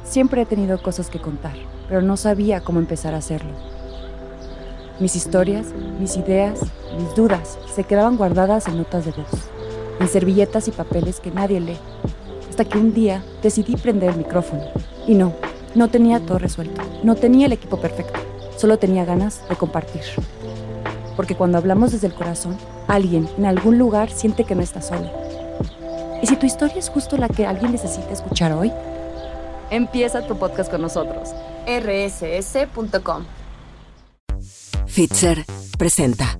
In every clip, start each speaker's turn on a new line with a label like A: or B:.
A: Siempre he tenido cosas que contar, pero no sabía cómo empezar a hacerlo. Mis historias, mis ideas, mis dudas se quedaban guardadas en notas de voz, en servilletas y papeles que nadie lee, hasta que un día decidí prender el micrófono. Y no tenía todo resuelto, no tenía el equipo perfecto, solo tenía ganas de compartir. Porque cuando hablamos desde el corazón, alguien en algún lugar siente que no está solo. ¿Y si tu historia es justo la que alguien necesita escuchar hoy? Empieza tu podcast con nosotros. rss.com.
B: Fitzer presenta.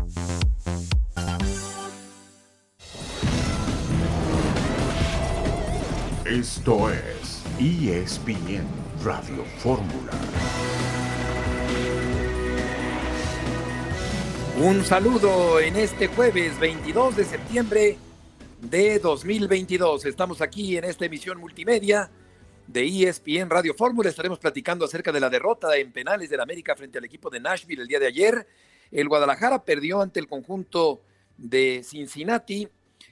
C: Esto es ESPN Radio Fórmula.
D: Un saludo en este jueves 22 de septiembre de 2022. Estamos aquí en esta emisión multimedia de ESPN Radio Fórmula. Estaremos platicando acerca de la derrota en penales del América frente al equipo de Nashville el día de ayer. El Guadalajara perdió ante el conjunto de Cincinnati.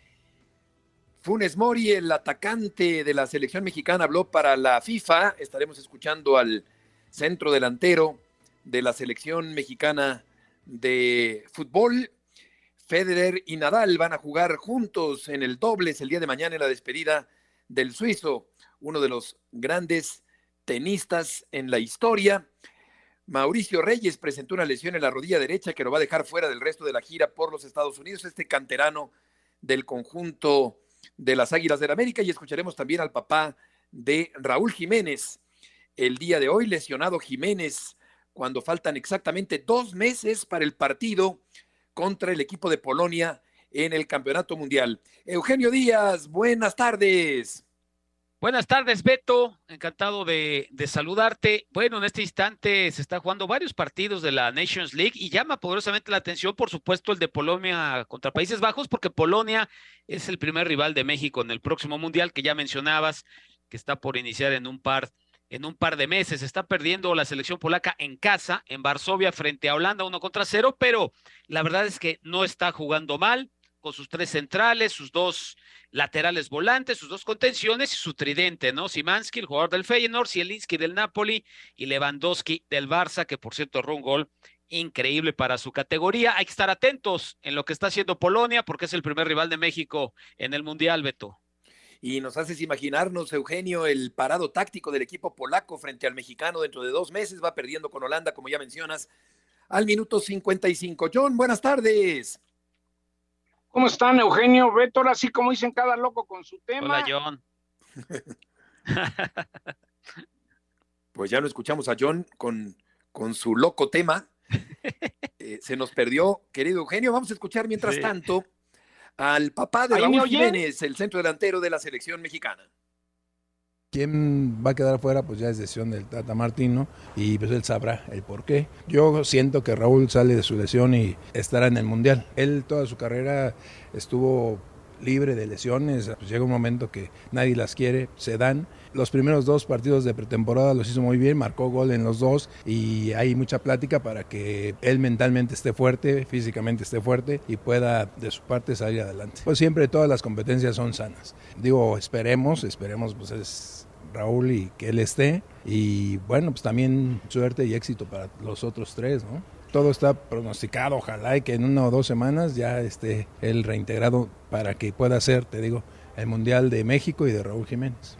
D: Funes Mori, el atacante de la selección mexicana, habló para la FIFA. Estaremos escuchando al centro delantero de la selección mexicana de fútbol. Federer y Nadal van a jugar juntos en el dobles el día de mañana en la despedida del suizo, uno de los grandes tenistas en la historia. Mauricio Reyes presentó una lesión en la rodilla derecha que lo va a dejar fuera del resto de la gira por los Estados Unidos, este canterano del conjunto de las Águilas del América. Y escucharemos también al papá de Raúl Jiménez. El día de hoy lesionado Jiménez cuando faltan exactamente 2 meses para el partido contra el equipo de Polonia en el Campeonato Mundial. Eugenio Díaz, buenas tardes.
E: Buenas tardes, Beto. Encantado de saludarte. Bueno, en este instante se está jugando varios partidos de la Nations League y llama poderosamente la atención, por supuesto, el de Polonia contra Países Bajos, porque Polonia es el primer rival de México en el próximo Mundial que ya mencionabas, que está por iniciar en un par de meses. Está perdiendo la selección polaca en casa, en Varsovia, frente a Holanda, 1-0, pero la verdad es que no está jugando mal, con sus 3 centrales, sus 2 laterales volantes, sus 2 contenciones y su tridente, ¿no? Szymański, el jugador del Feyenoord, Zielinski del Napoli y Lewandowski del Barça, que por cierto erró un gol increíble para su categoría. Hay que estar atentos en lo que está haciendo Polonia, porque es el primer rival de México en el Mundial, Beto.
D: Y nos haces imaginarnos, Eugenio, el parado táctico del equipo polaco frente al mexicano dentro de 2 meses. Va perdiendo con Holanda, como ya mencionas, al minuto 55. John, buenas tardes.
F: ¿Cómo están, Eugenio, Beto? Ahora sí, como dicen cada loco con su tema.
E: Hola, John.
D: Pues ya lo escuchamos a John con su loco tema. Se nos perdió, querido Eugenio. Vamos a escuchar mientras tanto al papá de Raúl Jiménez, el centro delantero de la selección mexicana.
G: ¿Quién va a quedar fuera? Pues ya es decisión del Tata Martino y pues él sabrá el por qué. Yo siento que Raúl sale de su lesión y estará en el Mundial. Él toda su carrera estuvo libre de lesiones, pues llega un momento que nadie las quiere, se dan. Los primeros 2 partidos de pretemporada los hizo muy bien, marcó gol en los 2 y hay mucha plática para que él mentalmente esté fuerte, físicamente esté fuerte y pueda de su parte salir adelante. Pues siempre todas las competencias son sanas. Digo, esperemos, pues es Raúl y que él esté y bueno, pues también suerte y éxito para los otros 3, ¿no? Todo está pronosticado, ojalá y que en 1 o 2 semanas ya esté él reintegrado para que pueda hacer, te digo, el Mundial de México y de Raúl Jiménez.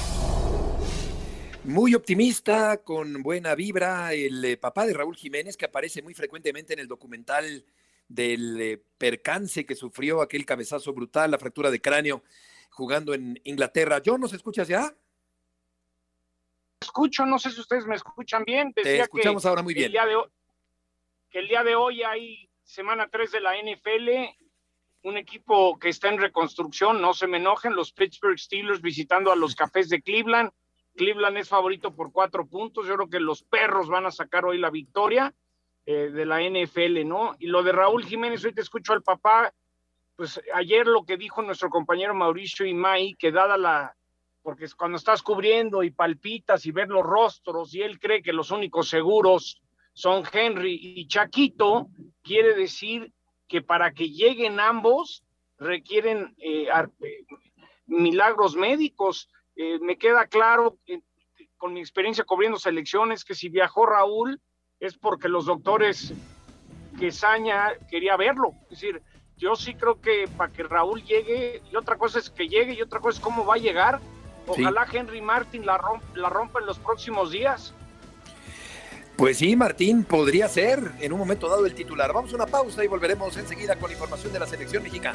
D: Muy optimista, con buena vibra, el papá de Raúl Jiménez, que aparece muy frecuentemente en el documental del percance que sufrió, aquel cabezazo brutal, la fractura de cráneo, jugando en Inglaterra. John, ¿nos escuchas ya?
F: Escucho, no sé si ustedes me escuchan bien.
D: Decía te escuchamos ahora muy bien.
F: El día de hoy hay semana 3 de la NFL, un equipo que está en reconstrucción, no se me enojen, los Pittsburgh Steelers visitando a los Cafés de Cleveland. Cleveland es favorito por 4 puntos, yo creo que los Perros van a sacar hoy la victoria de la NFL, ¿no? Y lo de Raúl Jiménez, hoy te escucho al papá, pues ayer lo que dijo nuestro compañero Mauricio Imay, que porque cuando estás cubriendo y palpitas y ver los rostros y él cree que los únicos seguros son Henry y Chaquito, quiere decir que para que lleguen ambos requieren milagros médicos. Me queda claro con mi experiencia cubriendo selecciones, que si viajó Raúl es porque los doctores que Saña quería verlo. Es decir, yo sí creo que para que Raúl llegue, y otra cosa es que llegue, y otra cosa es cómo va a llegar. Ojalá sí. Henry Martin la rompa en los próximos días.
D: Pues sí, Martín, podría ser en un momento dado el titular. Vamos a una pausa y volveremos enseguida con información de la selección mexicana.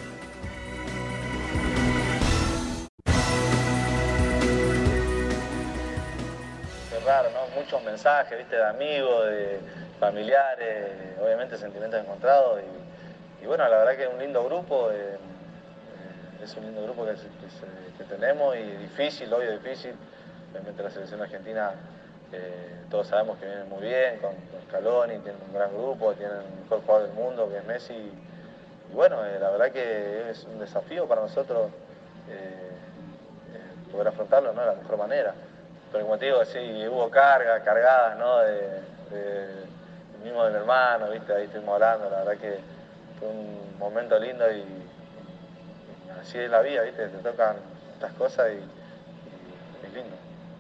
B: Qué raro, ¿no? Muchos mensajes, ¿viste? De amigos, de familiares, obviamente sentimientos encontrados. Y bueno, la verdad que es un lindo grupo. Es un lindo grupo que tenemos y difícil, obvio difícil. Obviamente la selección argentina, todos sabemos que viene muy bien, con Scaloni, tienen un gran grupo, tienen el mejor jugador del mundo que es Messi. Y bueno, la verdad que es un desafío para nosotros poder afrontarlo, ¿no? De la mejor manera. Pero como te digo, sí, hubo cargadas, ¿no? Mismo de mi hermano, ¿viste? Ahí estuvimos hablando, la verdad que fue un momento lindo y así es la vida, ¿viste? Te tocan estas cosas y es lindo.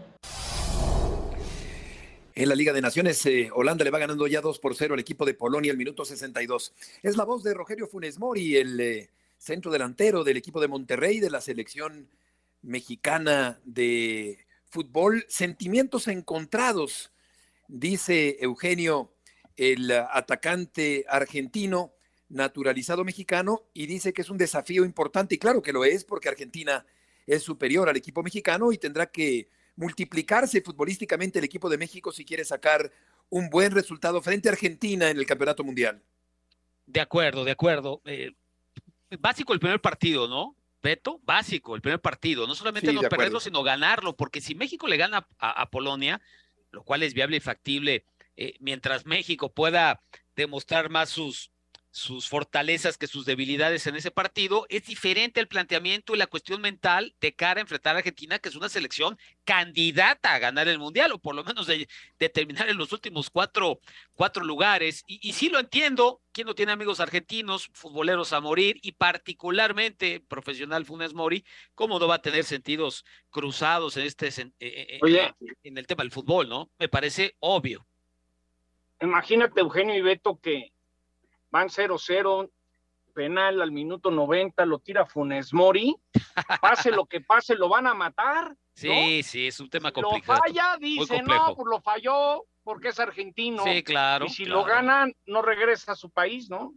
D: En la Liga de Naciones, Holanda le va ganando ya 2-0 al equipo de Polonia al minuto 62. Es la voz de Rogelio Funes Mori, el centro delantero del equipo de Monterrey, de la selección mexicana de fútbol. Sentimientos encontrados, dice Eugenio, el atacante argentino naturalizado mexicano, y dice que es un desafío importante, y claro que lo es, porque Argentina es superior al equipo mexicano y tendrá que multiplicarse futbolísticamente el equipo de México si quiere sacar un buen resultado frente a Argentina en el Campeonato Mundial.
E: De acuerdo. Básico el primer partido, ¿no, Beto? Básico el primer partido, no solamente no perderlo, sino ganarlo, porque si México le gana a Polonia, lo cual es viable y factible, mientras México pueda demostrar más sus fortalezas que sus debilidades en ese partido, es diferente el planteamiento y la cuestión mental de cara a enfrentar a Argentina, que es una selección candidata a ganar el Mundial, o por lo menos de terminar en los últimos cuatro lugares, y sí lo entiendo. ¿Quién no tiene amigos argentinos, futboleros a morir, y particularmente profesional Funes Mori? ¿Cómo no va a tener sentidos cruzados en en el tema del fútbol, no? Me parece obvio.
F: Imagínate, Eugenio y Beto, que van 0-0, penal al minuto 90, lo tira Funes Mori, pase lo que pase, lo van a matar, ¿no?
E: Sí, es un tema complicado.
F: Lo falla, dice, no, pues lo falló porque es argentino.
E: Sí, claro.
F: Y si lo ganan, no regresa a su país, ¿no?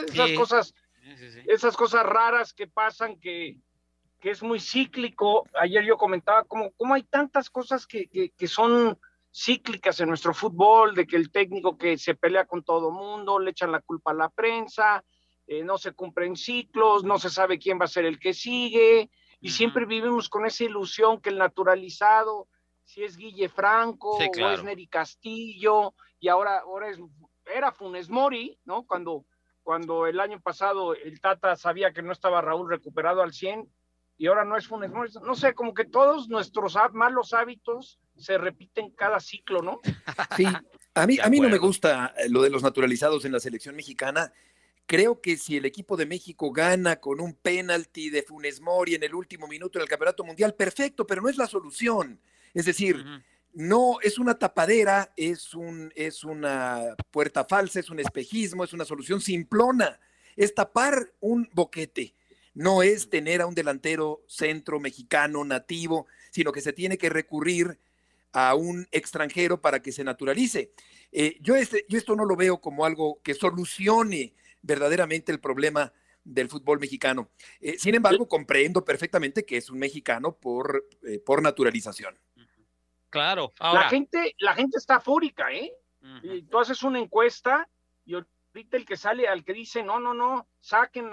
F: Esas cosas raras que pasan, que es muy cíclico. Ayer yo comentaba cómo hay tantas cosas que son cíclicas en nuestro fútbol, de que el técnico que se pelea con todo mundo, le echan la culpa a la prensa, no se cumplen ciclos, no se sabe quién va a ser el que sigue, y siempre vivimos con esa ilusión que el naturalizado, si es Guille Franco, sí, claro, o es Neri Castillo, y ahora era Funes Mori, ¿no? Cuando el año pasado el Tata sabía que no estaba Raúl recuperado al 100, y ahora no es Funes Mori. No sé, como que todos nuestros malos hábitos se repiten cada ciclo, ¿no?
D: Sí, a mí no me gusta lo de los naturalizados en la selección mexicana. Creo que si el equipo de México gana con un penalti de Funes Mori en el último minuto del Campeonato Mundial, perfecto, pero no es la solución. Es decir, no es una tapadera, es una puerta falsa, es un espejismo, es una solución simplona. Es tapar un boquete. No es tener a un delantero centro mexicano nativo, sino que se tiene que recurrir a un extranjero para que se naturalice. Yo esto no lo veo como algo que solucione verdaderamente el problema del fútbol mexicano. Sin embargo, comprendo perfectamente que es un mexicano por naturalización.
E: Claro. Ahora,
F: la gente está fúrica, ¿eh? Y tú haces una encuesta y ahorita el que sale, al que dice, no, saquen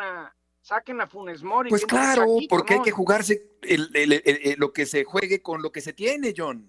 F: a Funes Mori.
D: Pues claro, porque hay que jugarse lo que se juegue con lo que se tiene, John.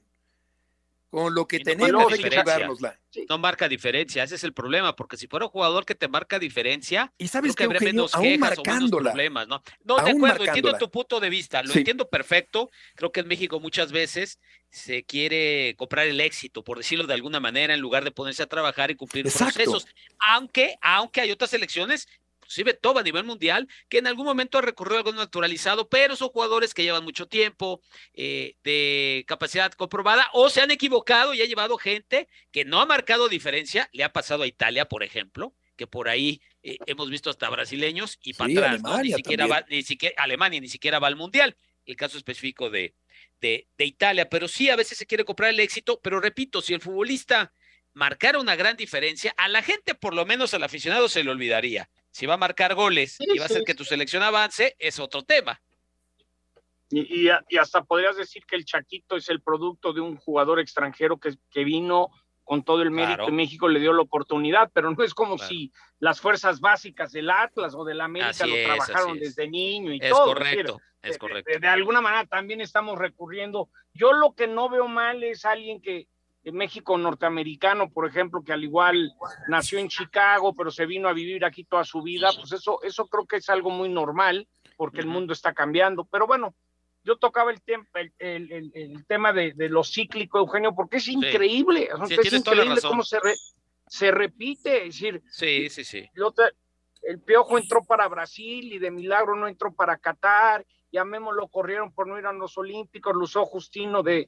D: Con lo que tenemos hay que jugárnosla.
E: No marca diferencia, ese es el problema, porque si fuera un jugador que te marca diferencia,
D: y sabes
E: que habría menos quejas o menos problemas, ¿no? No, de acuerdo, entiendo tu punto de vista, lo entiendo perfecto. Creo que en México muchas veces se quiere comprar el éxito, por decirlo de alguna manera, en lugar de ponerse a trabajar y cumplir procesos. Aunque hay otras selecciones inclusive todo a nivel mundial, que en algún momento ha recurrido a algo naturalizado, pero son jugadores que llevan mucho tiempo, de capacidad comprobada, o se han equivocado y ha llevado gente que no ha marcado diferencia. Le ha pasado a Italia, por ejemplo, que por ahí hemos visto hasta brasileños y para atrás, ¿no? Ni siquiera Alemania ni siquiera va al mundial. El caso específico de Italia, pero sí a veces se quiere comprar el éxito, pero repito, si el futbolista marcara una gran diferencia, a la gente, por lo menos al aficionado, se le olvidaría. Si va a marcar goles y va a hacer que tu selección avance, es otro tema.
F: Y hasta podrías decir que el Chaquito es el producto de un jugador extranjero que vino con todo el mérito, y México le dio la oportunidad, pero no es como si las fuerzas básicas del Atlas o del América lo trabajaron desde niño y todo.
E: Es correcto.
F: De alguna manera también estamos recurriendo. Yo lo que no veo mal es alguien que México norteamericano, por ejemplo, que al igual nació en Chicago, pero se vino a vivir aquí toda su vida, pues eso creo que es algo muy normal, porque el mundo está cambiando. Pero bueno, yo tocaba el tema de lo cíclico, Eugenio, porque es increíble. Es increíble cómo se repite. Es decir,
E: sí.
F: El Piojo entró para Brasil y de milagro no entró para Qatar. Y a Memo lo corrieron por no ir a los Olímpicos, lo usó Justino de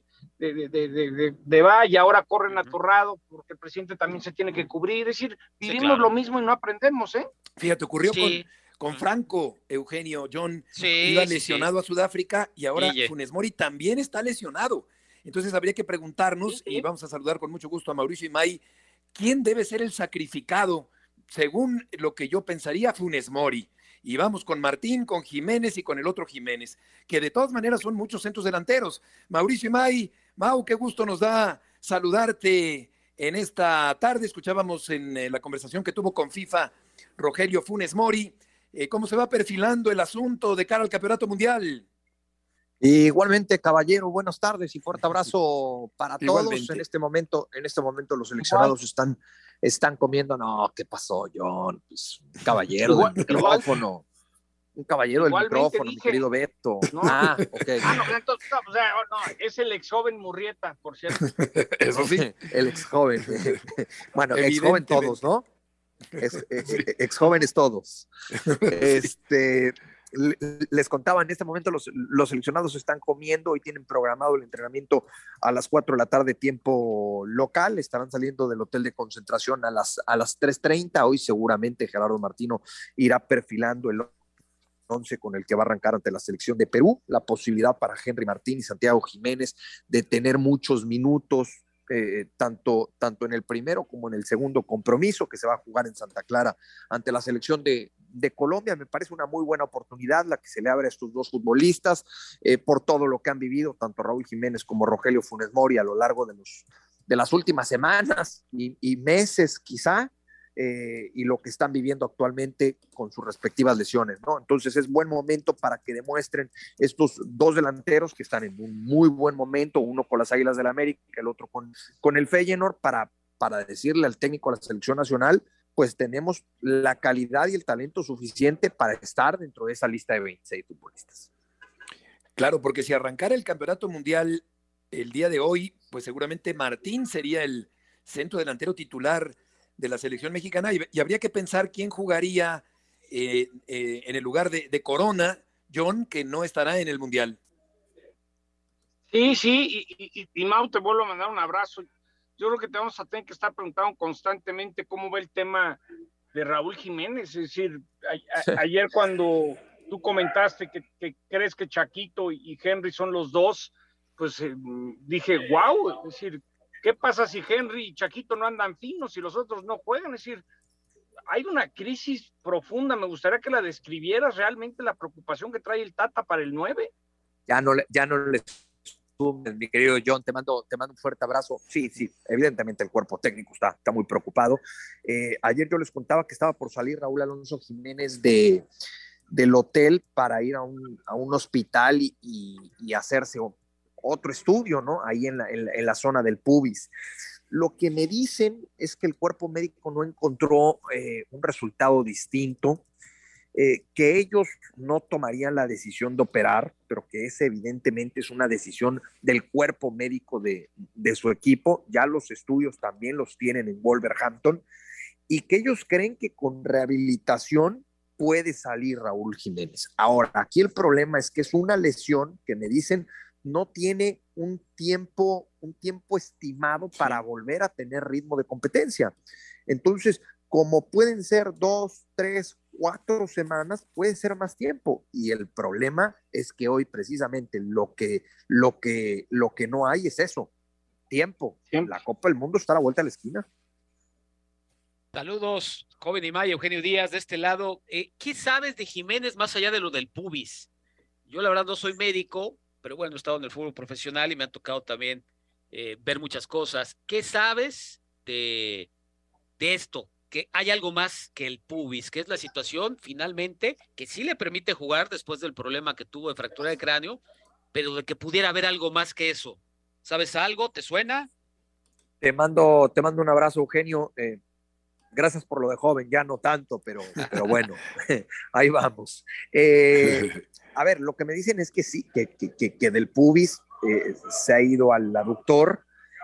F: y ahora corren atorrado porque el presidente también se tiene que cubrir. Es decir, vivimos lo mismo y no aprendemos, ¿eh?
D: Fíjate, ocurrió con Franco, Eugenio. John iba lesionado a Sudáfrica y ahora Funes Mori también está lesionado. Entonces habría que preguntarnos, y vamos a saludar con mucho gusto a Mauricio Imay, ¿quién debe ser el sacrificado? Según lo que yo pensaría, Funes Mori. Y vamos con Martín, con Jiménez y con el otro Jiménez, que de todas maneras son muchos centros delanteros. Mauricio Imay, Mau, qué gusto nos da saludarte en esta tarde. Escuchábamos en la conversación que tuvo con FIFA Rogelio Funes Mori. ¿Cómo se va perfilando el asunto de cara al Campeonato Mundial?
H: Igualmente, caballero, buenas tardes y fuerte abrazo para todos. En este momento los seleccionados están comiendo. No, ¿qué pasó, John? Pues, un caballero del micrófono. Un caballero del micrófono, mi querido Beto.
F: No.
H: Ok.
F: No, es el ex joven Murrieta, por cierto.
D: Eso sí.
H: El ex joven. Bueno, ex joven todos, ¿no? Ex jóvenes todos. Les contaba, en este momento los seleccionados están comiendo y tienen programado el entrenamiento a las 4 de la tarde tiempo local. Estarán saliendo del hotel de concentración a las 3:30. Hoy seguramente Gerardo Martino irá perfilando el 11 con el que va a arrancar ante la selección de Perú. La posibilidad para Henry Martín y Santiago Jiménez de tener muchos minutos, tanto en el primero como en el segundo compromiso que se va a jugar en Santa Clara ante la selección de Colombia. Me parece una muy buena oportunidad la que se le abre a estos dos futbolistas, por todo lo que han vivido tanto Raúl Jiménez como Rogelio Funes Mori a lo largo de las últimas semanas y meses quizá, y lo que están viviendo actualmente con sus respectivas lesiones, ¿no? Entonces es buen momento para que demuestren estos dos delanteros que están en un muy buen momento, uno con las Águilas del América, el otro con el Feyenoord, para decirle al técnico de la selección nacional, pues tenemos la calidad y el talento suficiente para estar dentro de esa lista de 26 futbolistas.
D: Claro, porque si arrancara el Campeonato Mundial el día de hoy, pues seguramente Martín sería el centro delantero titular de la selección mexicana y habría que pensar quién jugaría en el lugar de Corona, John, que no estará en el Mundial.
F: Sí, y Mau, te vuelvo a mandar un abrazo. Yo creo que te vamos a tener que estar preguntando constantemente cómo va el tema de Raúl Jiménez. Es decir, ayer cuando tú comentaste que crees que Chaquito y Henry son los dos, pues dije, wow, es decir, ¿qué pasa si Henry y Chaquito no andan finos y los otros no juegan? Es decir, hay una crisis profunda. Me gustaría que la describieras realmente, la preocupación que trae el Tata para el 9.
H: Ya no les mi querido John, te mando un fuerte abrazo. Sí, evidentemente el cuerpo técnico está muy preocupado. Ayer yo les contaba que estaba por salir Raúl Alonso Jiménez del hotel para ir a un hospital y hacerse otro estudio, ¿no? Ahí en la zona del pubis. Lo que me dicen es que el cuerpo médico no encontró un resultado distinto, que ellos no tomarían la decisión de operar, pero que ese evidentemente es una decisión del cuerpo médico de su equipo. Ya los estudios también los tienen en Wolverhampton, y que ellos creen que con rehabilitación puede salir Raúl Jiménez. Ahora, aquí el problema es que es una lesión que me dicen no tiene un tiempo estimado para volver a tener ritmo de competencia. Entonces, como pueden ser 2, 3, 4 semanas, puede ser más tiempo. Y el problema es que hoy precisamente lo que no hay es eso, tiempo. La Copa del Mundo está a la vuelta de la esquina.
E: Saludos, joven Imay, Eugenio Díaz, de este lado. ¿Qué sabes de Jiménez más allá de lo del pubis? Yo la verdad no soy médico, pero bueno, he estado en el fútbol profesional y me ha tocado también ver muchas cosas. ¿Qué sabes de esto? Que hay algo más que el pubis, que es la situación finalmente que sí le permite jugar después del problema que tuvo de fractura de cráneo, pero de que pudiera haber algo más que eso. ¿Sabes algo? ¿Te suena?
H: Te mando un abrazo, Eugenio. Gracias por lo de joven, ya no tanto, pero bueno, ahí vamos. A ver, lo que me dicen es que sí, que del pubis se ha ido al aductor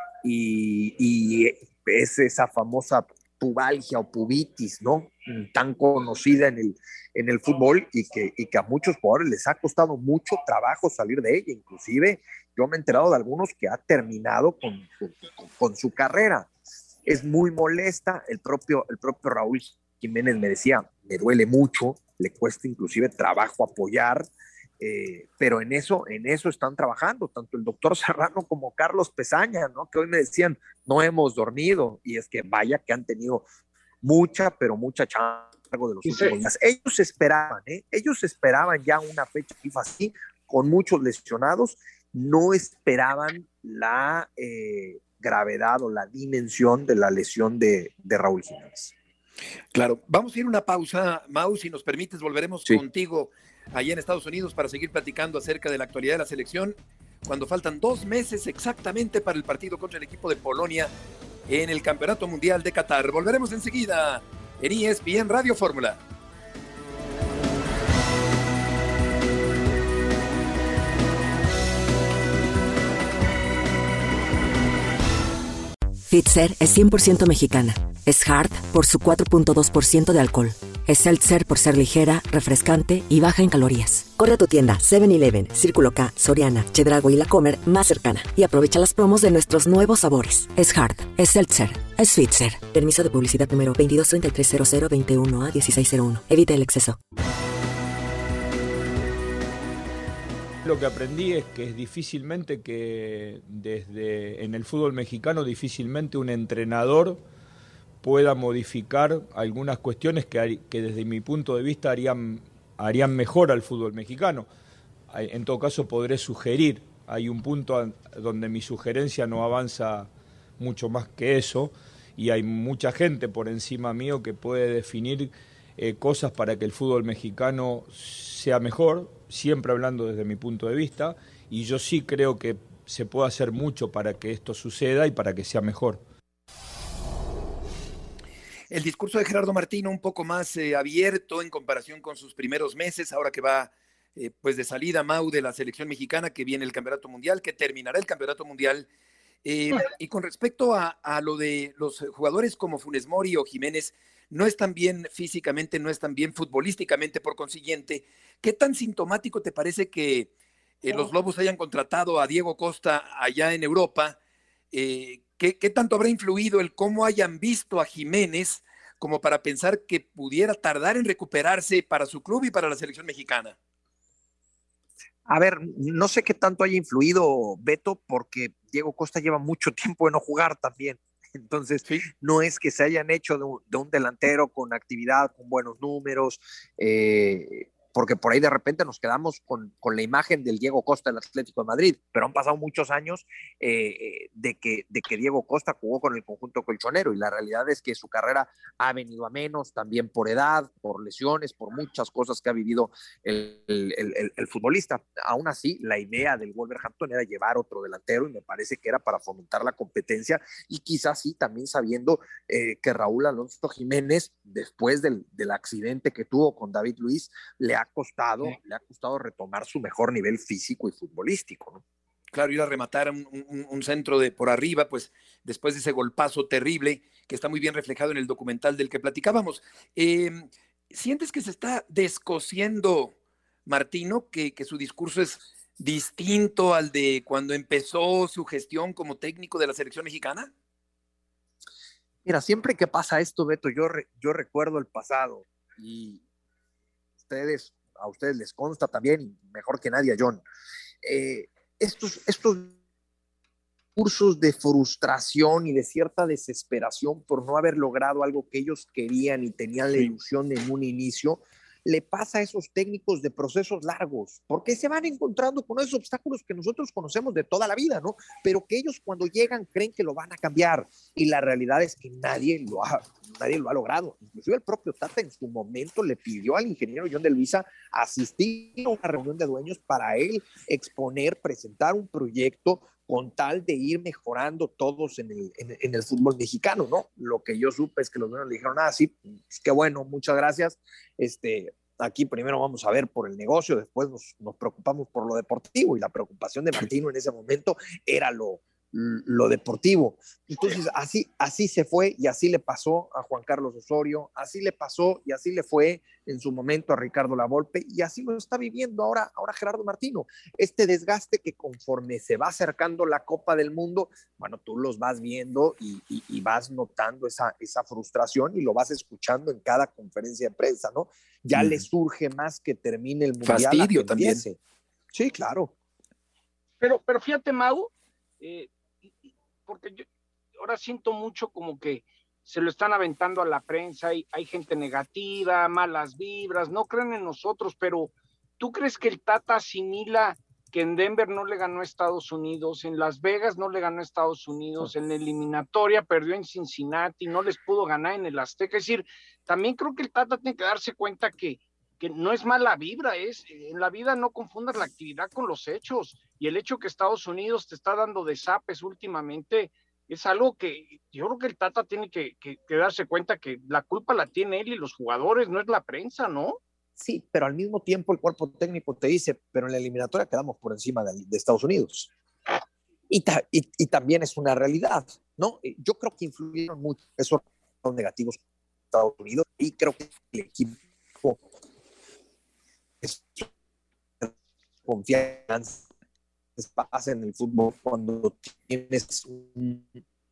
H: y es esa famosa pubalgia o pubitis, ¿no? Tan conocida en el fútbol y que a muchos jugadores les ha costado mucho trabajo salir de ella. Inclusive yo me he enterado de algunos que ha terminado con su carrera. Es muy molesta, el propio Raúl Jiménez me decía, me duele mucho, le cuesta inclusive trabajo apoyar, pero en eso están trabajando, tanto el doctor Serrano como Carlos Pesaña, ¿no? Que hoy me decían, no hemos dormido, y es que vaya que han tenido mucha, pero mucha chamba de los últimos días. Ellos esperaban ya una fecha FIFA así, con muchos lesionados, no esperaban la gravedad o la dimensión de la lesión de Raúl Jiménez.
D: Claro, vamos a ir a una pausa, Mau, si nos permites, volveremos contigo allá en Estados Unidos para seguir platicando acerca de la actualidad de la selección, cuando faltan 2 meses exactamente para el partido contra el equipo de Polonia en el Campeonato Mundial de Qatar. Volveremos enseguida en ESPN Radio Fórmula.
I: Fitzer es 100% mexicana. Es Hard por su 4.2% de alcohol. Es Seltzer por ser ligera, refrescante y baja en calorías. Corre a tu tienda 7-Eleven, Círculo K, Soriana, Chedraui y La Comer más cercana y aprovecha las promos de nuestros nuevos sabores. Es Hard, es Seltzer, es Fitzer. Permiso de publicidad número 22330021A1601. Evita el exceso.
G: Lo que aprendí es que es difícilmente en el fútbol mexicano, difícilmente un entrenador pueda modificar algunas cuestiones que desde mi punto de vista harían mejor al fútbol mexicano. En todo caso podré sugerir, hay un punto donde mi sugerencia no avanza mucho más que eso, y hay mucha gente por encima mío que puede definir cosas para que el fútbol mexicano sea mejor, siempre hablando desde mi punto de vista, y yo sí creo que se puede hacer mucho para que esto suceda y para que sea mejor.
D: El discurso de Gerardo Martino un poco más abierto en comparación con sus primeros meses, ahora que va pues de salida Mau de la selección mexicana, que viene el Campeonato Mundial, que terminará el Campeonato Mundial. Y con respecto a lo de los jugadores como Funes Mori o Jiménez, no están bien físicamente, no están bien futbolísticamente, por consiguiente, ¿qué tan sintomático te parece que los Lobos hayan contratado a Diego Costa allá en Europa? ¿Qué tanto habrá influido el cómo hayan visto a Jiménez como para pensar que pudiera tardar en recuperarse para su club y para la selección mexicana?
H: A ver, no sé qué tanto haya influido, Beto, porque Diego Costa lleva mucho tiempo de no jugar también. Entonces, no es que se hayan hecho de un delantero con actividad, con buenos números, porque por ahí de repente nos quedamos con la imagen del Diego Costa del Atlético de Madrid, pero han pasado muchos años de que Diego Costa jugó con el conjunto colchonero, y la realidad es que su carrera ha venido a menos, también por edad, por lesiones, por muchas cosas que ha vivido el futbolista. Aún así, la idea del Wolverhampton era llevar otro delantero, y me parece que era para fomentar la competencia, y quizás sí, también sabiendo que Raúl Alonso Jiménez, después del accidente que tuvo con David Luiz, le ha costado retomar su mejor nivel físico y futbolístico, ¿no?
D: Claro, ir a rematar un centro de por arriba, pues después de ese golpazo terrible que está muy bien reflejado en el documental del que platicábamos. ¿Sientes que se está descosiendo Martino, que su discurso es distinto al de cuando empezó su gestión como técnico de la selección mexicana?
H: Mira, siempre que pasa esto, Beto, yo recuerdo el pasado y a ustedes les consta también, y mejor que nadie a John, estos cursos de frustración y de cierta desesperación por no haber logrado algo que ellos querían y tenían la ilusión en un inicio, le pasa a esos técnicos de procesos largos, porque se van encontrando con esos obstáculos que nosotros conocemos de toda la vida, ¿no? Pero que ellos cuando llegan creen que lo van a cambiar, y la realidad es que nadie lo ha logrado. Inclusive el propio Tata en su momento le pidió al ingeniero John de Luisa asistir a una reunión de dueños para él exponer, presentar un proyecto con tal de ir mejorando todos en el fútbol mexicano, ¿no? Lo que yo supe es que los dueños le dijeron, sí, pues qué bueno, muchas gracias, aquí primero vamos a ver por el negocio, después nos preocupamos por lo deportivo, y la preocupación de Martino en ese momento era lo deportivo. Entonces así se fue, y así le pasó a Juan Carlos Osorio, así le pasó y así le fue en su momento a Ricardo Lavolpe, y así lo está viviendo ahora Gerardo Martino. Este desgaste que conforme se va acercando la Copa del Mundo, bueno, tú los vas viendo y vas notando esa frustración, y lo vas escuchando en cada conferencia de prensa, ¿no? Ya le surge más que termine el Mundial.
D: Fastidio también.
H: Sí, claro.
F: Pero fíjate, Mau, porque yo ahora siento mucho como que se lo están aventando a la prensa, y hay gente negativa, malas vibras, no creen en nosotros, pero ¿tú crees que el Tata asimila que en Denver no le ganó a Estados Unidos, en Las Vegas no le ganó a Estados Unidos, en la eliminatoria perdió en Cincinnati, no les pudo ganar en el Azteca? Es decir, también creo que el Tata tiene que darse cuenta que no es mala vibra, en la vida no confundas la actividad con los hechos, y el hecho que Estados Unidos te está dando desapes últimamente es algo que yo creo que el Tata tiene que darse cuenta que la culpa la tiene él y los jugadores, no es la prensa, ¿no?
H: Sí, pero al mismo tiempo el cuerpo técnico te dice, pero en la eliminatoria quedamos por encima de Estados Unidos. Y también es una realidad, ¿no? Yo creo que influyeron mucho esos negativos de Estados Unidos, y creo que el equipo es confianza pasa en el fútbol cuando tienes un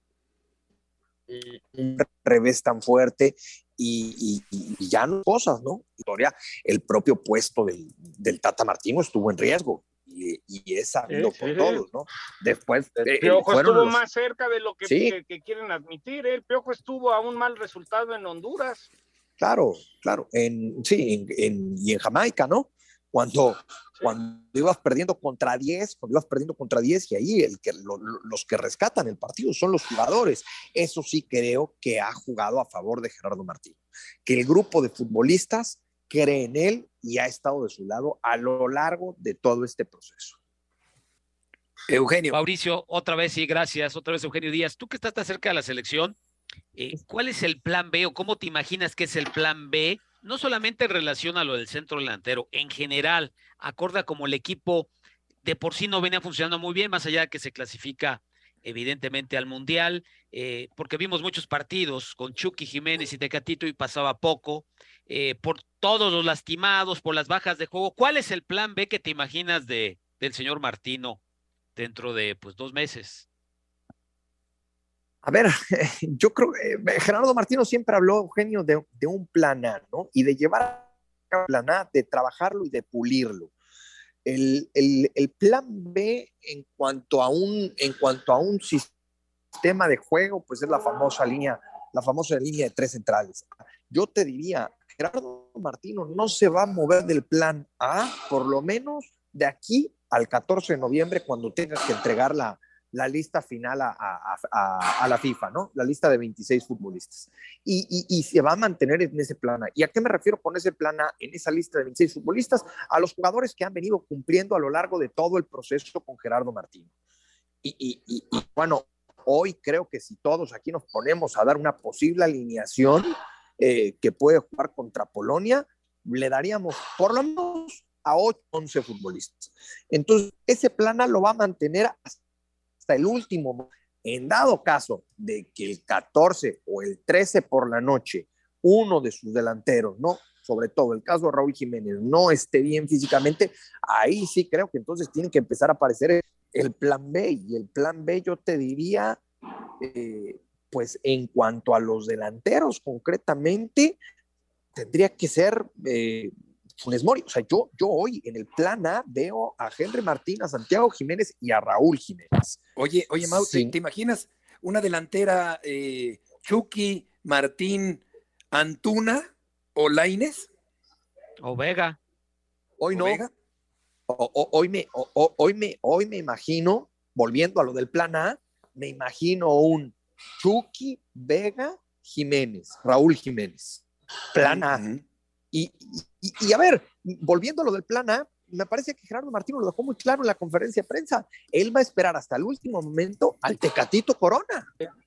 H: revés tan fuerte y ya no cosas, ¿no? El propio puesto del Tata Martino estuvo en riesgo, y es sabido por todos, ¿no? Después
F: el Piojo estuvo más cerca de lo que quieren admitir, ¿eh? El Piojo estuvo a un mal resultado en Honduras.
H: Claro, y en Jamaica, ¿no? Cuando ibas perdiendo contra 10, y ahí los que rescatan el partido son los jugadores. Eso sí creo que ha jugado a favor de Gerardo Martino, que el grupo de futbolistas cree en él y ha estado de su lado a lo largo de todo este proceso.
D: Eugenio.
E: Mauricio, otra vez, sí, gracias. Otra vez, Eugenio Díaz. Tú que estás tan cerca de la selección, ¿cuál es el plan B o cómo te imaginas que es el plan B? No solamente en relación a lo del centro delantero, en general, acorde a como el equipo de por sí no venía funcionando muy bien, más allá de que se clasifica evidentemente al Mundial, porque vimos muchos partidos con Chucky Jiménez y Tecatito y pasaba poco, por todos los lastimados, por las bajas de juego. ¿Cuál es el plan B que te imaginas del señor Martino dentro de 2 meses?
H: A ver, yo creo que Gerardo Martino siempre habló, Eugenio, de un plan A, ¿no? Y de llevar a un plan A, de trabajarlo y de pulirlo. El plan B en cuanto a un sistema de juego, pues es la famosa línea de 3 centrales. Yo te diría, Gerardo Martino no se va a mover del plan A, por lo menos de aquí al 14 de noviembre, cuando tengas que entregar la lista final a la FIFA, ¿no? La lista de 26 futbolistas. Y se va a mantener en ese plan A. ¿Y a qué me refiero con ese plan A, en esa lista de 26 futbolistas? A los jugadores que han venido cumpliendo a lo largo de todo el proceso con Gerardo Martino. Y bueno, hoy creo que si todos aquí nos ponemos a dar una posible alineación que puede jugar contra Polonia, le daríamos por lo menos a 11 futbolistas. Entonces, ese plan A lo va a mantener hasta el último. En dado caso de que el 14 o el 13 por la noche uno de sus delanteros sobre todo el caso de Raúl Jiménez, no esté bien físicamente, ahí sí creo que entonces tiene que empezar a aparecer el plan B. Y el plan B yo te diría, pues en cuanto a los delanteros concretamente, tendría que ser Funes Mori. O sea, yo hoy en el plan A veo a Henry Martín, a Santiago Jiménez y a Raúl Jiménez.
D: Oye, Mau,
H: Sí.
D: ¿te imaginas una delantera Chucky, Martín, Antuna o Lainez?
E: O Vega.
H: Hoy
D: ¿O
H: no.
D: Vega?
H: Hoy me imagino, volviendo a lo del plan A, me imagino un Chucky, Vega, Jiménez, Raúl Jiménez. Plan A.
D: Uh-huh.
H: Y a ver, volviendo a lo del plan A, me parece que Gerardo Martino lo dejó muy claro en la conferencia de prensa. Él va a esperar hasta el último momento al Tecatito Corona.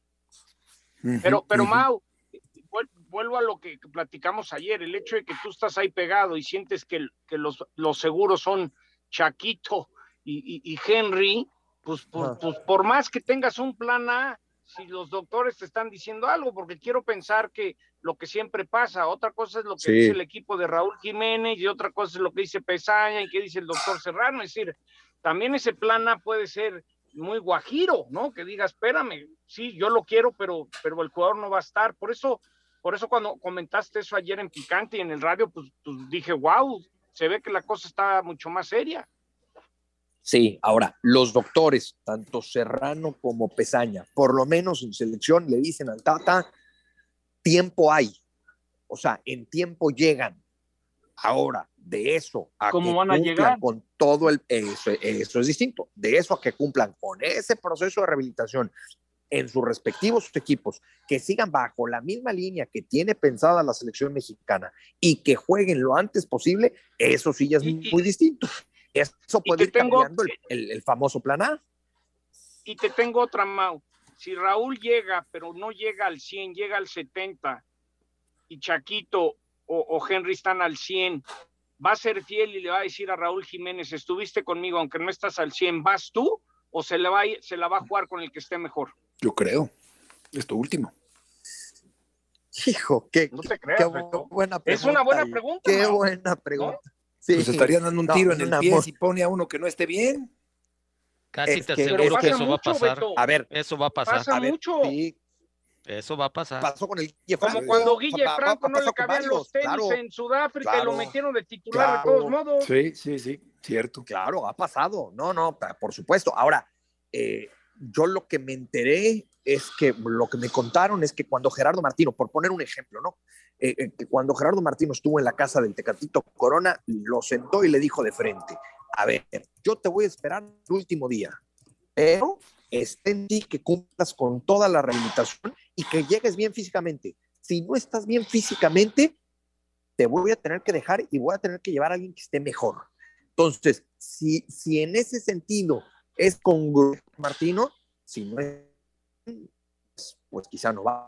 F: Pero Mau, vuelvo a lo que platicamos ayer, el hecho de que tú estás ahí pegado y sientes que los seguros son Chaquito y Henry, pues por más que tengas un plan A, si los doctores te están diciendo algo, porque quiero pensar que lo que siempre pasa, otra cosa es lo que dice el equipo de Raúl Jiménez y otra cosa es lo que dice Pesaña y que dice el doctor Serrano, es decir, también ese plan A puede ser muy guajiro, ¿no? Que diga, espérame, sí, yo lo quiero, pero el jugador no va a estar. Por eso cuando comentaste eso ayer en Picante y en el radio, pues dije, wow, se ve que la cosa está mucho más seria.
H: Sí, ahora, los doctores, tanto Serrano como Pesaña, por lo menos en selección le dicen al Tata, tiempo hay. O sea, en tiempo llegan. Ahora, de eso a
F: ¿cómo
H: que
F: van a
H: cumplan
F: llegar?
H: con todo eso es distinto. De eso a que cumplan con ese proceso de rehabilitación en sus respectivos equipos, que sigan bajo la misma línea que tiene pensada la selección mexicana y que jueguen lo antes posible, eso sí ya es muy distinto. Eso puede ir cambiando el famoso plan A.
F: Y te tengo otra, Mau. Si Raúl llega, pero no llega al 100, llega al 70, y Chaquito o Henry están al 100, ¿va a ser fiel y le va a decir a Raúl Jiménez, estuviste conmigo, aunque no estás al 100, ¿vas tú? ¿O se la va a jugar con el que esté mejor?
D: Yo creo. Esto último.
H: Hijo,
F: no te creas,
H: buena pregunta.
F: Es una buena pregunta.
H: Qué
F: Mau.
H: buena pregunta.
F: ¿No?
H: Sí.
D: Pues estarían dando un tiro en el pie
H: amor.
D: si pone a uno que no esté bien.
E: Casi
H: Es
E: te
H: que-
E: aseguro
H: es
E: que
H: que-
E: eso va a pasar.
F: Beto.
H: A ver,
E: Eso va a pasar.
F: Pasa mucho.
H: sí,
E: Eso va a pasar.
H: pasó con el Guille
F: Como
H: Franco.
F: cuando Guille
H: Pa-
F: Franco no
H: pasó
F: le
H: con
F: cabían
H: varios,
F: los tenis
H: claro.
F: en Sudáfrica y
H: Claro,
F: lo metieron de titular
H: claro.
F: de todos modos.
D: Sí, cierto.
H: Claro, ha pasado. No, por supuesto. Ahora, yo lo que me enteré es que lo que me contaron es que cuando Gerardo Martino, por poner un ejemplo, ¿no? Que cuando Gerardo Martino estuvo en la casa del Tecatito Corona, lo sentó y le dijo de frente, a ver, yo te voy a esperar el último día, pero está en ti que cumplas con toda la rehabilitación y que llegues bien físicamente. Si no estás bien físicamente, te voy a tener que dejar y voy a tener que llevar a alguien que esté mejor. Entonces, si en ese sentido es congruente Martino, si no es, pues quizá no va.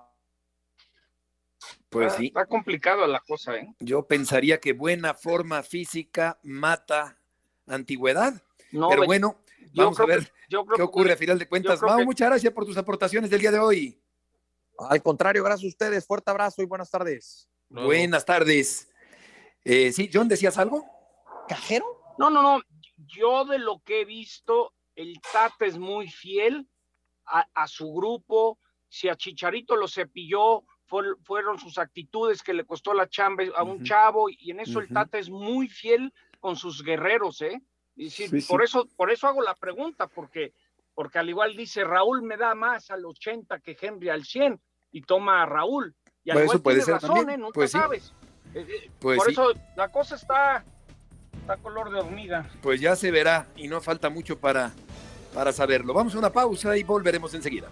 D: Pues sí.
F: Está complicada la cosa, ¿eh?
D: Yo pensaría que buena forma física mata antigüedad.
F: No,
D: Pero
F: Beto,
D: bueno,
F: yo
D: vamos a
F: creo
D: ver
F: yo creo
D: qué ocurre a final de cuentas.
F: creo
D: Mau,
F: que-
D: muchas gracias por tus aportaciones del día de hoy.
H: Al contrario, gracias a ustedes. Fuerte abrazo y buenas tardes.
E: Luego.
D: Buenas tardes. Sí, John, ¿decías algo?
H: ¿Cajero?
F: No. Yo de lo que he visto, el Tata es muy fiel a su grupo. Si a Chicharito lo cepilló, fueron sus actitudes que le costó la chamba a un chavo, y en eso el Tata es muy fiel con sus guerreros, ¿eh? Y decir,
D: Sí.
F: por eso hago la pregunta, porque al igual dice, Raúl me da más al 80 que Henry al 100, y toma a Raúl. Y al
D: Pues
F: igual
D: eso puede
F: tiene
D: ser
F: razón,
D: también.
F: Nunca
D: Pues sí.
F: sabes.
D: Pues
F: por
D: sí.
F: eso la cosa está color de hormiga.
D: Pues ya se verá y no falta mucho para saberlo. Vamos a una pausa y volveremos enseguida.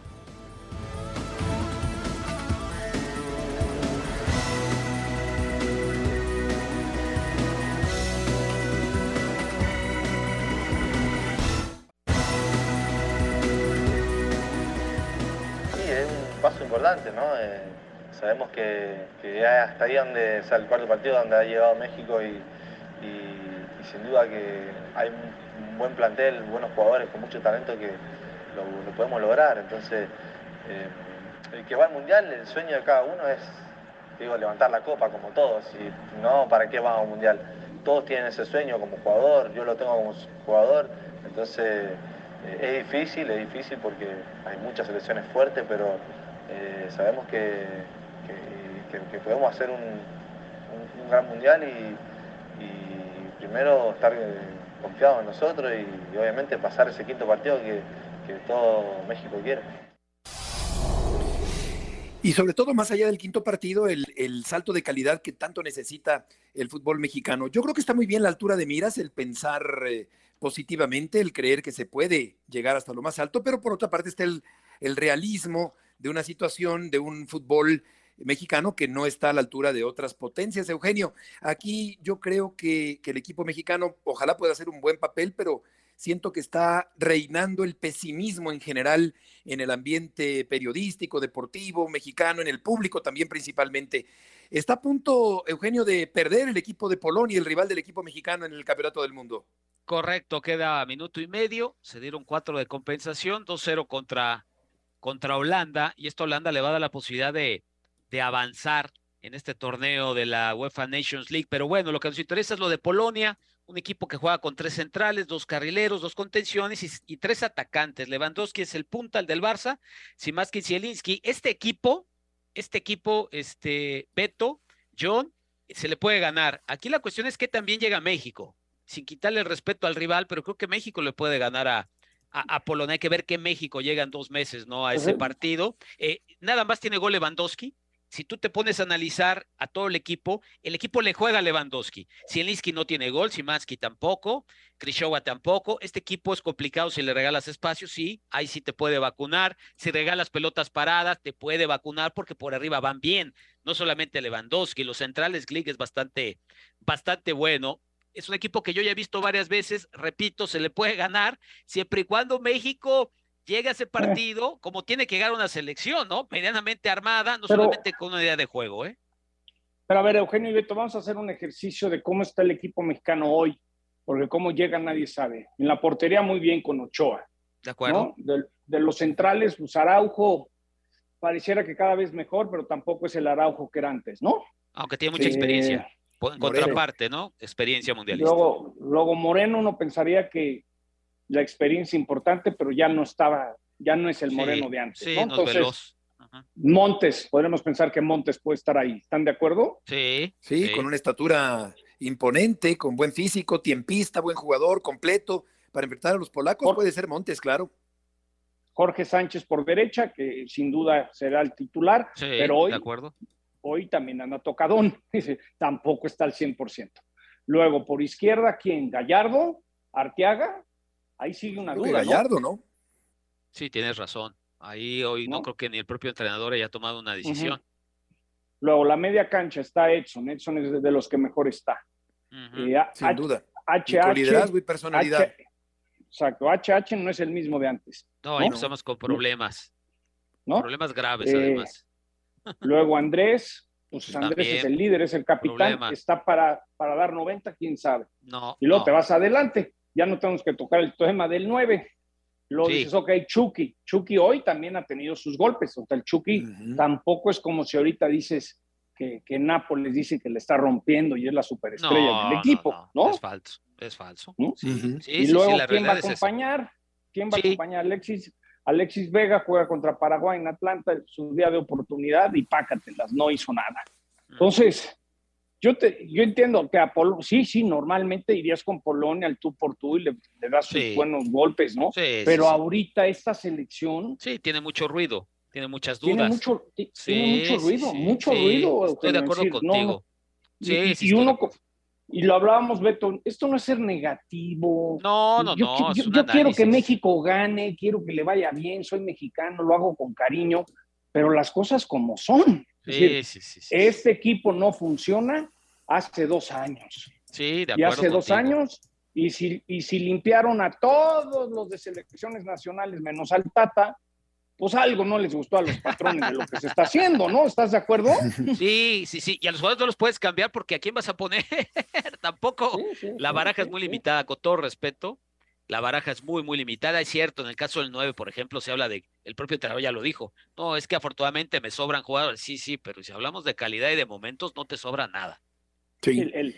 B: Sí, es un paso importante, ¿no? Sabemos que hasta ahí donde, o sea, el cuarto partido donde ha llegado México y sin duda que hay un buen plantel, buenos jugadores con mucho talento que lo podemos lograr. Entonces, el que va al Mundial, el sueño de cada uno es digo, levantar la copa como todos, y no, ¿para qué van a un mundial? Todos tienen ese sueño como jugador, yo lo tengo como jugador, entonces es difícil porque hay muchas selecciones fuertes, pero sabemos que podemos hacer un gran mundial y primero estar confiados en nosotros y obviamente pasar ese quinto partido que todo México quiere.
D: Y sobre todo, más allá del quinto partido, el salto de calidad que tanto necesita el fútbol mexicano. Yo creo que está muy bien la altura de miras, el pensar positivamente, el creer que se puede llegar hasta lo más alto, pero por otra parte está el realismo de una situación, de un fútbol mexicano que no está a la altura de otras potencias. Eugenio, aquí yo creo que el equipo mexicano ojalá pueda hacer un buen papel, pero siento que está reinando el pesimismo en general en el ambiente periodístico, deportivo, mexicano, en el público también principalmente. ¿Está a punto, Eugenio, de perder el equipo de Polonia, el rival del equipo mexicano en el Campeonato del Mundo?
E: Correcto, queda minuto y medio, se dieron 4 de compensación, 2-0 contra Holanda, y esto a Holanda le va a dar la posibilidad de avanzar en este torneo de la UEFA Nations League. Pero bueno, lo que nos interesa es lo de Polonia, un equipo que juega con 3 centrales, 2 carrileros, 2 contenciones y 3 atacantes. Lewandowski es el punta, el del Barça, Szymański y Zielinski. Este equipo, Beto, John, se le puede ganar. Aquí la cuestión es que también llega México, sin quitarle el respeto al rival, pero creo que México le puede ganar a Polonia. Hay que ver que México llega en 2 meses, ¿no? A ese partido. Nada más tiene gol Lewandowski. Si tú te pones a analizar a todo el equipo le juega a Lewandowski. Zielinski no tiene gol, Szymański tampoco, Krychowa tampoco. Este equipo es complicado si le regalas espacio, sí, ahí sí te puede vacunar. Si regalas pelotas paradas, te puede vacunar porque por arriba van bien. No solamente Lewandowski, los centrales, Glick es bastante bueno. Es un equipo que yo ya he visto varias veces, repito, se le puede ganar siempre y cuando México llega a ese partido como tiene que llegar a una selección, ¿no? Medianamente armada, no solamente con una idea de juego, ¿eh?
F: Pero a ver, Eugenio y Beto, vamos a hacer un ejercicio de cómo está el equipo mexicano hoy, porque cómo llega nadie sabe. En la portería muy bien con Ochoa.
E: De acuerdo.
F: ¿No? De los centrales, pues Araujo pareciera que cada vez mejor, pero tampoco es el Araujo que era antes, ¿no?
E: Aunque tiene mucha experiencia. En contraparte, ¿no? Experiencia mundialista.
F: Luego Moreno, uno pensaría que la experiencia importante, pero ya no es el Moreno de antes.
E: Sí,
F: ¿no?
E: Entonces, veloz.
F: Montes, podremos pensar que Montes puede estar ahí. ¿Están de acuerdo?
D: Sí, con una estatura imponente, con buen físico, tiempista, buen jugador, completo. Para enfrentar a los polacos puede ser Montes, claro.
F: Jorge Sánchez por derecha, que sin duda será el titular, pero hoy,
E: de acuerdo.
F: Hoy también anda tocadón, tampoco está al 100%. Luego, por izquierda, ¿quién? Gallardo, Arteaga, ahí sigue una duda.
D: Gallardo, ¿no?
E: Sí, tienes razón. Ahí hoy no creo que ni el propio entrenador haya tomado una decisión.
F: Luego, la media cancha está Edson es de los que mejor está.
D: Sin duda.
F: Con
D: liderazgo y personalidad.
F: Exacto, HH no es el mismo de antes.
E: No, ahí empezamos con problemas. ¿No? Problemas graves, además.
F: Luego Andrés, pues Andrés es el líder, es el capitán, está para dar 90, quién sabe. Y luego te vas adelante, ya no tenemos que tocar el tema del 9. Luego dices, ok, Chucky hoy también ha tenido sus golpes, o sea, el Chucky tampoco es como si ahorita dices que Nápoles dice que le está rompiendo y es la superestrella del equipo, ¿no?
E: Es falso.
F: Y luego, ¿quién va a acompañar? ¿Quién va a acompañar? Alexis Vega juega contra Paraguay en Atlanta, su día de oportunidad y pácatelas, no hizo nada. Entonces, yo entiendo que a Polonia, sí, normalmente irías con Polonia al tú por tú y le das sus buenos golpes, ¿no? Pero ahorita esta selección...
E: Sí, tiene mucho ruido, tiene muchas dudas.
F: Tiene mucho ruido.
E: Estoy de acuerdo contigo.
F: Y lo hablábamos, Beto, esto no es ser negativo.
E: No.
F: Yo quiero que México gane, quiero que le vaya bien, soy mexicano, lo hago con cariño, pero las cosas como son. Este equipo no funciona hace 2 años.
E: Sí, de acuerdo.
F: Y hace 2 años, y si limpiaron a todos los de selecciones nacionales menos al Tata, pues algo no les gustó a los patrones de lo que se está haciendo, ¿no? ¿Estás de acuerdo?
E: Sí. Y a los jugadores no los puedes cambiar porque ¿a quién vas a poner? Tampoco. La baraja es muy limitada, con todo respeto. la baraja es muy, muy limitada. Es cierto, en el caso del 9, por ejemplo, se habla de, el propio entrenador ya lo dijo, no, es que afortunadamente me sobran jugadores. Sí, sí, pero si hablamos de calidad y de momentos, no te sobra nada.
D: Sí.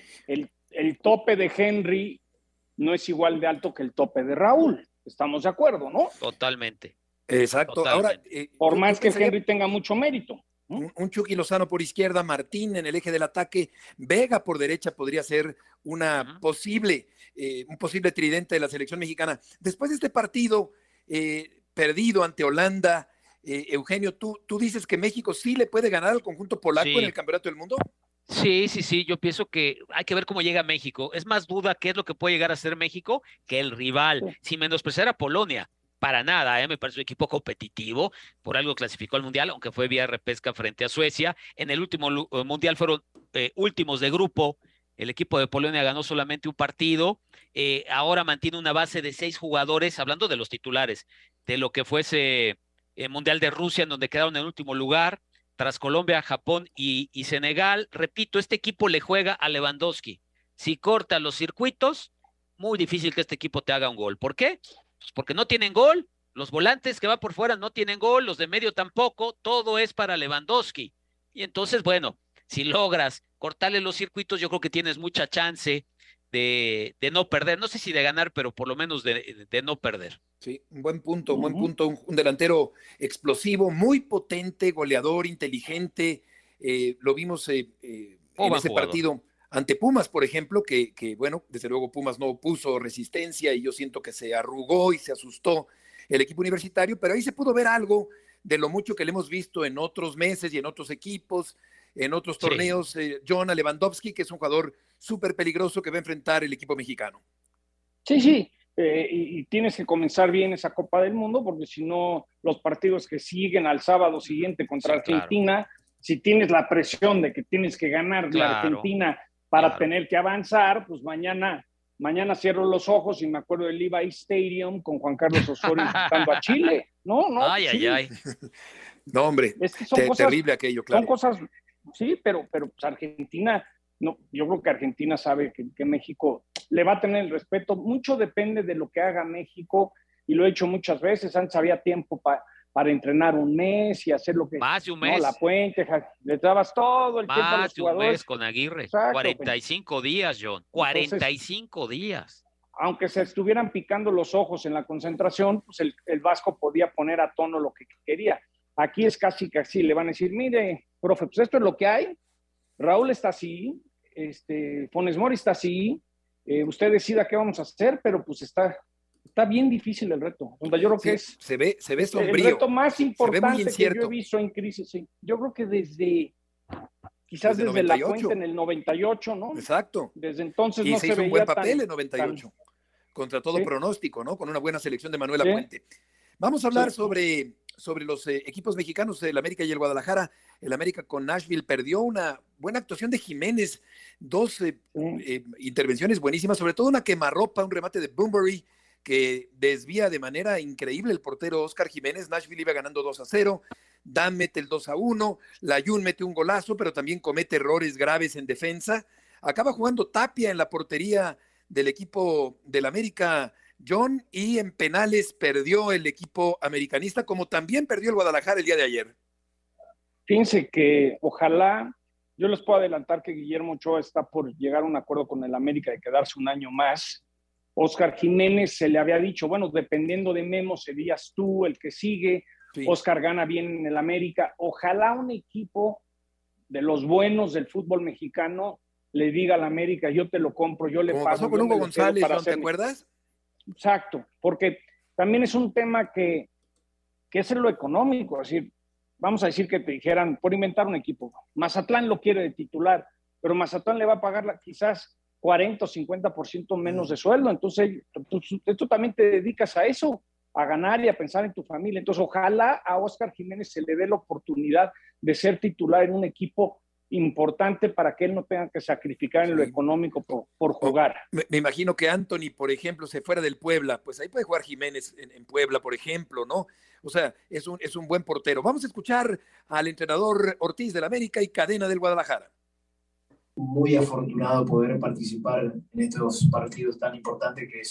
F: El tope de Henry no es igual de alto que el tope de Raúl. Estamos de acuerdo, ¿no?
E: Totalmente.
D: Exacto.
E: Totalmente.
D: Ahora,
F: por más que Henry tenga mucho mérito.
D: Un Chucky Lozano por izquierda, Martín en el eje del ataque, Vega por derecha podría ser un posible tridente de la selección mexicana. Después de este partido perdido ante Holanda, Eugenio, ¿tú dices que México sí le puede ganar al conjunto polaco en el Campeonato del Mundo?
E: Sí, sí, sí, yo pienso que hay que ver cómo llega México. Es más duda qué es lo que puede llegar a ser México que el rival, sin menospreciar a Polonia. Para nada, me parece un equipo competitivo, por algo clasificó al Mundial, aunque fue vía repesca frente a Suecia. En el último Mundial fueron últimos de grupo, el equipo de Polonia ganó solamente un partido, ahora mantiene una base de 6 jugadores, hablando de los titulares, de lo que fuese el Mundial de Rusia, en donde quedaron en el último lugar, tras Colombia, Japón y Senegal. Repito, este equipo le juega a Lewandowski. Si corta los circuitos, muy difícil que este equipo te haga un gol. ¿Por qué? Pues porque no tienen gol, los volantes que van por fuera no tienen gol, los de medio tampoco, todo es para Lewandowski. Y entonces, bueno, si logras cortarle los circuitos, yo creo que tienes mucha chance de no perder, no sé si de ganar, pero por lo menos de no perder.
D: Sí, un buen punto, un delantero explosivo, muy potente, goleador, inteligente, lo vimos en ese partido ante Pumas, por ejemplo, que bueno, desde luego Pumas no puso resistencia y yo siento que se arrugó y se asustó el equipo universitario, pero ahí se pudo ver algo de lo mucho que le hemos visto en otros meses y en otros equipos, en otros torneos. John Lewandowski, que es un jugador súper peligroso que va a enfrentar el equipo mexicano.
F: Sí, y tienes que comenzar bien esa Copa del Mundo, porque si no, los partidos que siguen al sábado siguiente contra Argentina, si tienes la presión de que tienes que ganar la Argentina para tener que avanzar, pues mañana cierro los ojos y me acuerdo del Levi Stadium con Juan Carlos Osorio enfrentando a Chile. No.
E: Ay.
D: No, hombre, es que terrible aquello, claro.
F: Son cosas, sí, pero pues Argentina, no, yo creo que Argentina sabe que México le va a tener el respeto. Mucho depende de lo que haga México, y lo he hecho muchas veces. Antes había tiempo para entrenar un mes y hacer lo que...
E: Más de un mes.
F: La puente, le dabas todo el tiempo a los jugadores.
E: Más de un mes con Aguirre. Exacto, 45 días, John. 45
F: Entonces,
E: días.
F: Aunque se estuvieran picando los ojos en la concentración, pues el Vasco podía poner a tono lo que quería. Aquí es casi que así. Le van a decir, mire, profe, pues esto es lo que hay. Raúl está así, Funes Mori está así, usted decida qué vamos a hacer, pero pues está bien difícil el reto. Yo creo que
D: se ve sombrío.
F: El reto más importante que yo he visto en crisis. Sí. Yo creo que desde la Fuente en el 98, ¿no?
D: Exacto.
F: Desde entonces
D: y
F: no
D: se hizo
F: veía
D: un buen papel en 98, contra todo pronóstico, ¿no? Con una buena selección de Manuel Puente. Vamos a hablar sobre los equipos mexicanos, el América y el Guadalajara. El América con Nashville perdió una buena actuación de Jiménez, 2 intervenciones buenísimas, sobre todo una quemarropa, un remate de Bunbury que desvía de manera increíble el portero Oscar Jiménez. Nashville iba ganando 2-0, Dan mete el 2-1, Layún mete un golazo, pero también comete errores graves en defensa. Acaba jugando Tapia en la portería del equipo del América, John, y en penales perdió el equipo americanista, como también perdió el Guadalajara el día de ayer.
F: Fíjense que ojalá, yo les puedo adelantar que Guillermo Ochoa está por llegar a un acuerdo con el América de quedarse un año más. Oscar Jiménez se le había dicho, bueno, dependiendo de Memo, serías tú el que sigue. Sí. Oscar gana bien en el América. Ojalá un equipo de los buenos del fútbol mexicano le diga al América, yo te lo compro, yo le pago.
D: Como pasó con Hugo González, ¿te acuerdas?
F: Exacto, porque también es un tema que es en lo económico. Es decir, vamos a decir que te dijeran, por inventar un equipo, Mazatlán lo quiere de titular, pero Mazatlán le va a pagar quizás 40 o 50% menos de sueldo. Entonces, tú también te dedicas a eso, a ganar y a pensar en tu familia. Entonces, ojalá a Oscar Jiménez se le dé la oportunidad de ser titular en un equipo importante para que él no tenga que sacrificar en lo económico por jugar.
D: Me imagino que Anthony, por ejemplo, se fuera del Puebla, pues ahí puede jugar Jiménez en Puebla, por ejemplo, ¿no? O sea, es un buen portero. Vamos a escuchar al entrenador Ortiz del América y Cadena del Guadalajara.
J: Muy afortunado poder participar en estos partidos tan importantes que es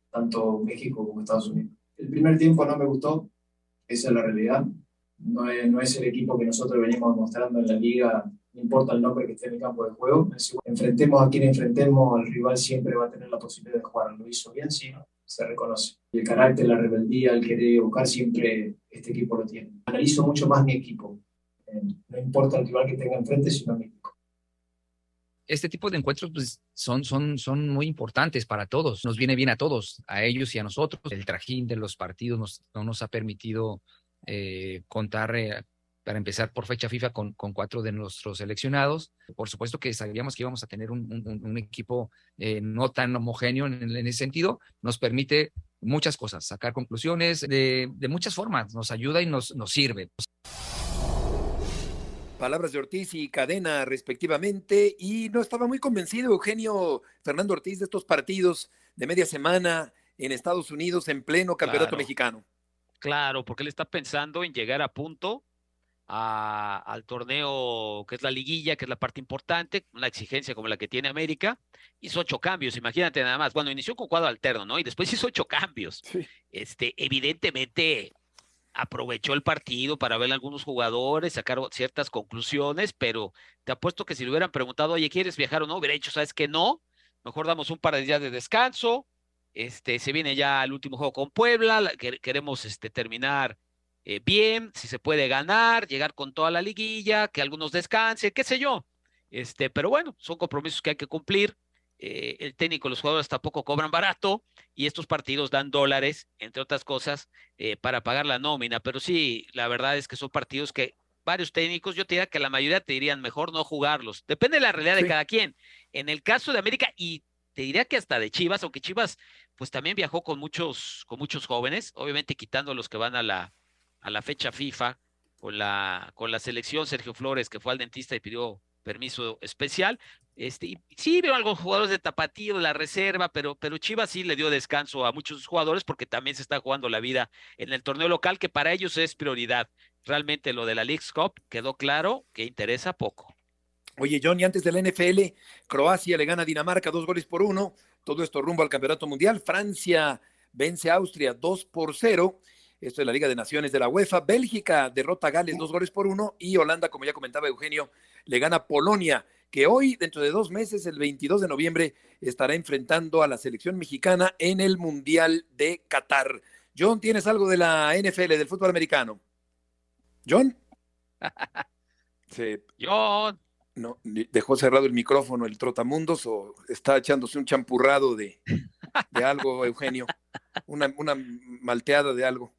J: tanto México como Estados Unidos. El primer tiempo no me gustó, esa es la realidad. No es el equipo que nosotros venimos mostrando en la liga, no importa el nombre que esté en el campo de juego. Enfrentemos a quien enfrentemos, el rival siempre va a tener la posibilidad de jugar. Lo hizo bien, sí, se reconoce. El carácter, la rebeldía, el querer buscar, siempre este equipo lo tiene. Analizo mucho más mi equipo. No importa el rival que tenga enfrente, sino mi equipo.
K: Este tipo de encuentros pues, son muy importantes para todos. Nos viene bien a todos, a ellos y a nosotros. El trajín de los partidos no nos ha permitido contar, para empezar por fecha FIFA, con 4 de nuestros seleccionados. Por supuesto que sabíamos que íbamos a tener un equipo no tan homogéneo en ese sentido. Nos permite muchas cosas, sacar conclusiones de muchas formas. Nos ayuda y nos sirve.
D: Palabras de Ortiz y Cadena respectivamente, y no estaba muy convencido Eugenio Fernando Ortiz de estos partidos de media semana en Estados Unidos en pleno campeonato mexicano.
E: Claro, porque él está pensando en llegar a punto al torneo que es la liguilla, que es la parte importante, una exigencia como la que tiene América. Hizo 8 cambios, imagínate nada más. Bueno, inició con cuadro alterno, ¿no? Y después hizo 8 cambios. Sí. Evidentemente aprovechó el partido para ver a algunos jugadores, sacar ciertas conclusiones, pero te apuesto que si le hubieran preguntado, oye, ¿quieres viajar o no? Hubiera dicho, ¿sabes qué? No, mejor damos un par de días de descanso, se viene ya el último juego con Puebla, queremos terminar bien, si se puede ganar, llegar con toda la liguilla, que algunos descansen, qué sé yo, pero bueno, son compromisos que hay que cumplir. El técnico, los jugadores tampoco cobran barato y estos partidos dan dólares, entre otras cosas, para pagar la nómina, pero sí, la verdad es que son partidos que varios técnicos, yo te diría que la mayoría te dirían mejor no jugarlos, depende de la realidad de cada quien. En el caso de América, y te diría que hasta de Chivas, aunque Chivas pues también viajó con muchos jóvenes, obviamente quitando los que van a la fecha FIFA, con la selección, Sergio Flores, que fue al dentista y pidió permiso especial. Sí veo algunos jugadores de tapatío, de la reserva, pero Chivas sí le dio descanso a muchos jugadores porque también se está jugando la vida en el torneo local, que para ellos es prioridad. Realmente lo de la Leagues Cup quedó claro que interesa poco.
D: Oye, John, y antes de la NFL, Croacia le gana a Dinamarca 2-1, todo esto rumbo al Campeonato Mundial. Francia vence a Austria 2-0. Esto es la Liga de Naciones de la UEFA. Bélgica derrota a Gales 2-1 y Holanda, como ya comentaba Eugenio, le gana a Polonia, que hoy, dentro de 2 meses, el 22 de noviembre, estará enfrentando a la selección mexicana en el Mundial de Qatar. John, ¿tienes algo de la NFL, del fútbol americano? ¿John?
E: John.
D: No, dejó cerrado el micrófono el trotamundos o está echándose un champurrado de algo, Eugenio. Una malteada de algo.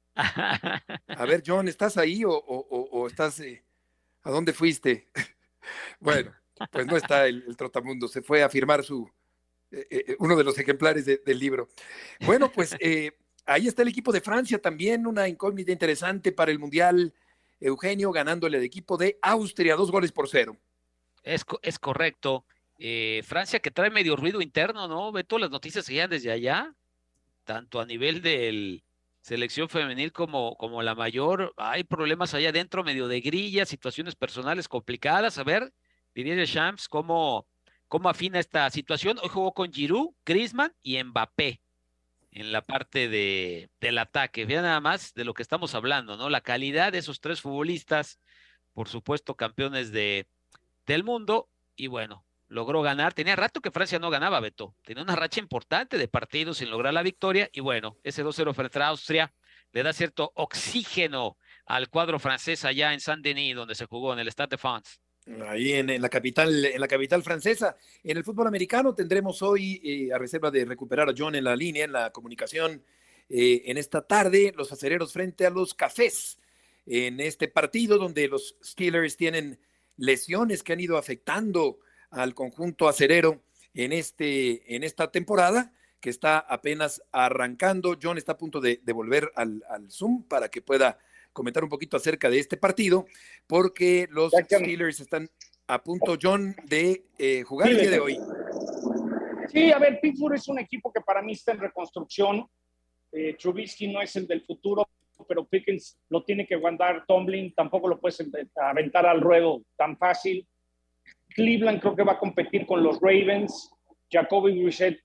D: A ver, John, ¿estás ahí o estás... ¿A dónde fuiste? Bueno, pues no está el trotamundo, se fue a firmar uno de los ejemplares del libro. Bueno, pues ahí está el equipo de Francia también, una incógnita interesante para el Mundial. Eugenio ganándole al equipo de Austria 2-0.
E: Es correcto. Francia que trae medio ruido interno, ¿no? Ve todas las noticias que llegan desde allá, tanto a nivel del selección femenil como la mayor. Hay problemas allá adentro, medio de grilla, situaciones personales complicadas. A ver, Didier Deschamps, ¿cómo afina esta situación? Hoy jugó con Giroud, Griezmann y Mbappé en la parte del ataque. Vean nada más de lo que estamos hablando, ¿no? La calidad de esos 3 futbolistas, por supuesto, campeones del mundo, y bueno, logró ganar. Tenía rato que Francia no ganaba, Beto. Tenía una racha importante de partidos sin lograr la victoria, y bueno, ese 2-0 frente a Austria le da cierto oxígeno al cuadro francés allá en Saint-Denis, donde se jugó en el Stade de France.
D: Ahí en la capital francesa. En el fútbol americano tendremos hoy, a reserva de recuperar a John en la línea, en la comunicación, en esta tarde, los acereros frente a los cafés, en este partido donde los Steelers tienen lesiones que han ido afectando al conjunto acerero en esta temporada, que está apenas arrancando. John está a punto de volver al Zoom para que pueda comentar un poquito acerca de este partido, porque los Steelers están a punto, John, de jugar el día de hoy.
F: Sí, a ver, Pittsburgh es un equipo que para mí está en reconstrucción. Trubisky no es el del futuro, pero Pickens lo tiene que aguantar. Tomlin tampoco lo puedes aventar al ruedo tan fácil. Cleveland creo que va a competir con los Ravens. Jacoby Brissett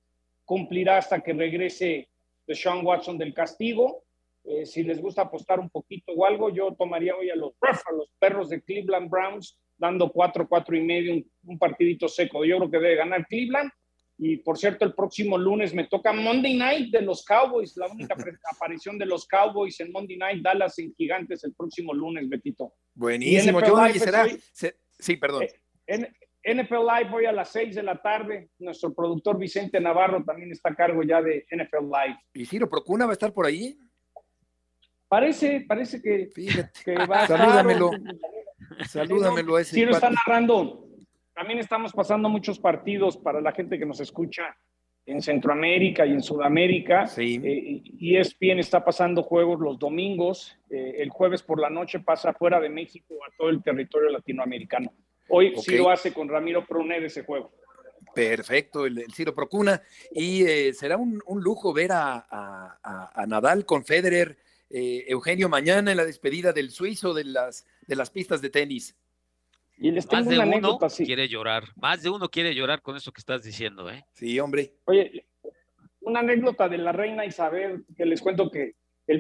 F: cumplirá hasta que regrese Deshaun Watson del castigo. Si les gusta apostar un poquito o algo, yo tomaría hoy a los Perros de Cleveland Browns, dando 4.5, un partidito seco. Yo creo que debe ganar Cleveland. Y por cierto, el próximo lunes me toca Monday Night de los Cowboys, la única aparición de los Cowboys en Monday Night, Dallas en Gigantes el próximo lunes, Betito.
D: Buenísimo, John, y será... Sí, perdón.
F: NFL Live hoy a las 6 de la tarde. Nuestro productor Vicente Navarro también está a cargo ya de NFL Live.
D: ¿Y Ciro Procuna va a estar por ahí?
F: Parece que va a estar.
D: Salúdamelo a ese.
F: Ciro está narrando. También estamos pasando muchos partidos para la gente que nos escucha en Centroamérica y en Sudamérica.
D: Sí.
F: ESPN está pasando juegos los domingos. El jueves por la noche pasa fuera de México a todo el territorio latinoamericano. Hoy sí lo hace con Ramiro Pruner ese juego.
D: Perfecto, el Ciro Procuna. Y será un lujo ver a Nadal con Federer, Eugenio, mañana en la despedida del suizo de las pistas de tenis.
F: Y les tengo una anécdota así.
E: Quiere llorar. Más de uno quiere llorar con eso que estás diciendo, ¿eh?
D: Sí, hombre.
F: Oye, una anécdota de la reina Isabel, que les cuento que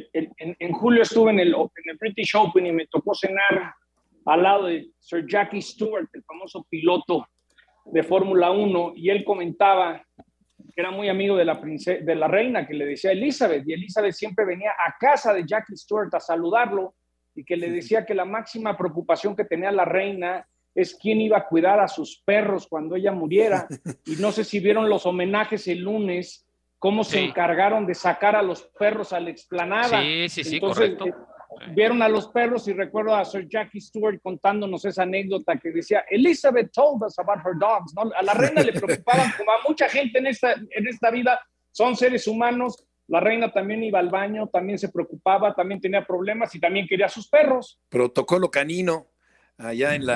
F: en julio estuve en el British Open y me tocó cenar al lado de Sir Jackie Stewart, el famoso piloto de Fórmula 1, y él comentaba que era muy amigo de la reina, que le decía Elizabeth, y Elizabeth siempre venía a casa de Jackie Stewart a saludarlo, y que le decía que la máxima preocupación que tenía la reina es quién iba a cuidar a sus perros cuando ella muriera. Y no sé si vieron los homenajes el lunes, cómo se encargaron de sacar a los perros a la explanada.
E: Sí,
F: entonces,
E: correcto.
F: Vieron a los perros y recuerdo a Sir Jackie Stewart contándonos esa anécdota que decía, Elizabeth told us about her dogs, ¿no? A la reina le preocupaban, como a mucha gente en esta vida, son seres humanos. La reina también iba al baño, también se preocupaba, también tenía problemas y también quería a sus perros.
D: Protocolo canino allá en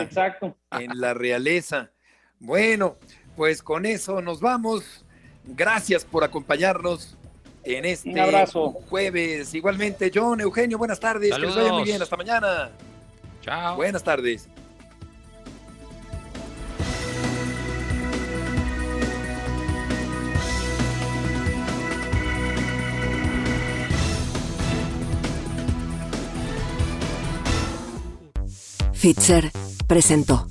D: la realeza. Bueno, pues con eso nos vamos. Gracias por acompañarnos en este jueves. Igualmente, John, Eugenio, buenas tardes.
E: Saludos.
D: Que les vaya muy bien. Hasta mañana.
E: Chao.
D: Buenas tardes.
I: Fitzer presentó